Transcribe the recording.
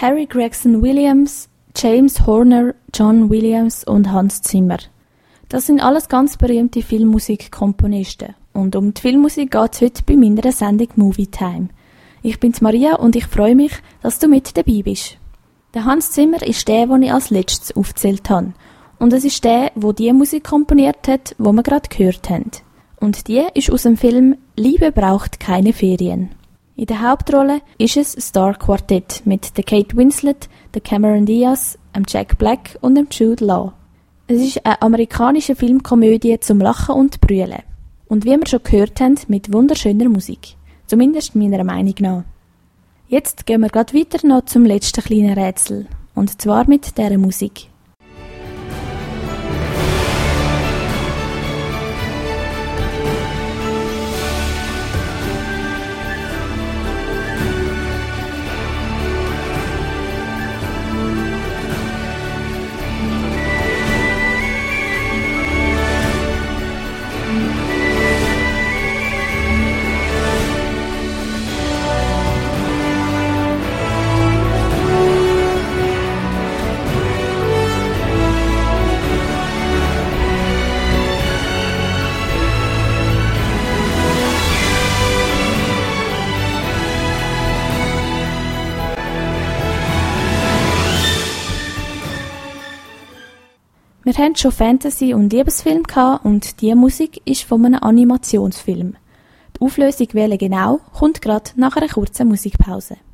Harry Gregson Williams, James Horner, John Williams und Hans Zimmer. Das sind alles ganz berühmte Filmmusikkomponisten. Und um die Filmmusik geht es heute bei meiner Sendung Movie Time. Ich bin's Maria und ich freue mich, dass du mit dabei bist. Der Hans Zimmer ist der, den ich als letztes aufgezählt habe. Und es ist der die Musik komponiert hat, die wir gerade gehört haben. Und die ist aus dem Film «Liebe braucht keine Ferien». In der Hauptrolle ist es Star Quartett mit der Kate Winslet, der Cameron Diaz, dem Jack Black und dem Jude Law. Es ist eine amerikanische Filmkomödie zum Lachen und Brüllen. Und wie wir schon gehört haben, mit wunderschöner Musik. Zumindest meiner Meinung nach. Jetzt gehen wir gerade weiter noch zum letzten kleinen Rätsel. Und zwar mit dieser Musik. Wir hatten schon Fantasy- und Liebesfilm gehabt und diese Musik ist von einem Animationsfilm. Die Auflösung, welche genau, kommt gerade nach einer kurzen Musikpause.